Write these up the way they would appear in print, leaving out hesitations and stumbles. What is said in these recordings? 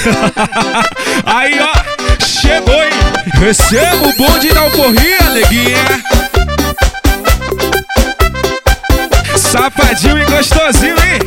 Aí, ó, chegou, hein? Receba o bonde da alforria, neguinha. Safadinho e gostosinho, hein?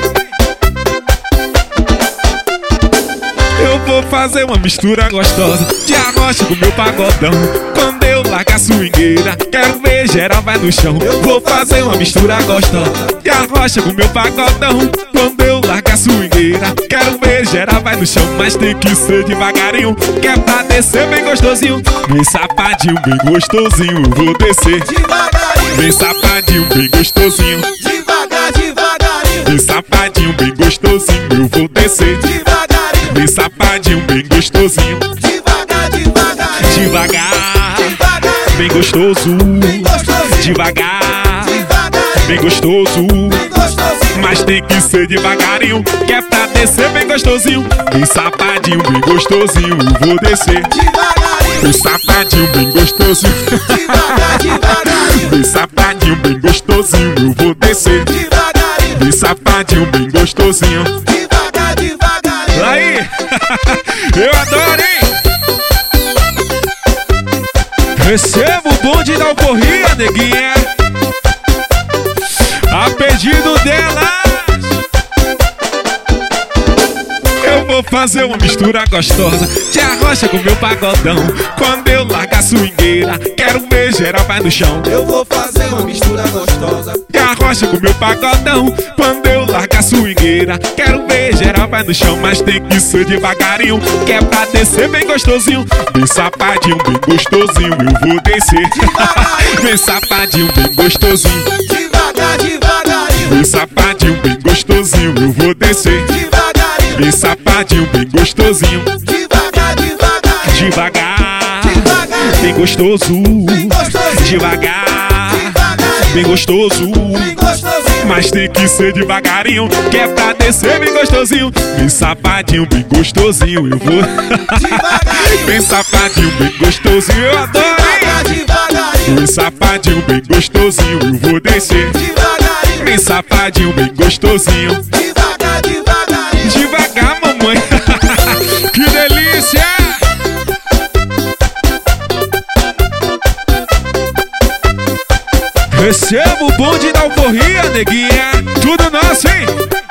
Eu vou fazer uma mistura gostosa de arrocha com meu pagodão. Quando eu largar a swingueira, quero ver geral vai no chão. Eu vou fazer uma mistura gostosa de arrocha com meu pagodão. Quando eu largar a swingueira, quero ver geral vai no chão. Mas tem que ser devagarinho, que é pra descer bem gostosinho. Bem safadinho, bem gostosinho, eu vou descer devagarinho. Bem safadinho, bem gostosinho. Devagar, devagarinho. Bem safadinho, bem gostosinho, eu vou descer Devagarinho. bem safadinho, bem gostosinho. Devagar, devagarinho. Devagar, Devagarinho. bem gostoso. Bem gostosinho. Devagar, Devagarinho. bem gostoso. Bem gostosinho. Mas tem que ser devagarinho, que é pra descer bem gostosinho. Bem safadinho, bem gostosinho, eu vou descer Devagarinho. bem safadinho, bem gostosinho. Devagar, devagarinho. Bem safadinho, bem gostosinho, eu vou descer Devagarinho. bem safadinho, bem gostosinho. Devagar, devagarinho. Aí, eu adoro, hein? Receba o bonde da alforria, neguinha. A pedido delas, eu vou fazer uma mistura gostosa de arrocha com meu pagodão. Quando eu largar a swingueira, quero ver geral vai no chão. Eu vou fazer uma mistura gostosa De arrocha com meu pagodão. Quando eu largar a swingueira, quero ver geral vai no chão. Mas tem que ser devagarinho, que é pra descer bem gostosinho. Bem safadinho, bem gostosinho, eu vou descer bem safadinho, bem gostosinho. Devagar, devagarinho. Bem safadinho, bem gostosinho, eu vou descer Devagarinho. bem safadinho, bem gostosinho. Devagar, devagarinho. Devagar, Devagarinho. bem gostoso. Bem gostosinho. Devagar, Devagarinho. bem gostoso. Bem gostosinho. Mas tem que ser devagarinho, que é pra descer bem gostosinho. Bem safadinho, bem gostosinho, eu vou Devagarinho. bem safadinho, bem gostosinho, eu adoro, Devagar, hein? devagarinho. Bem safadinho, bem gostosinho, eu vou descer Devagarinho. bem safadinho, bem gostosinho. Devagar, devagarinho. Devagar, mamãe. Que delícia! Receba o bonde da alforria, neguinha. Tudo nosso, hein?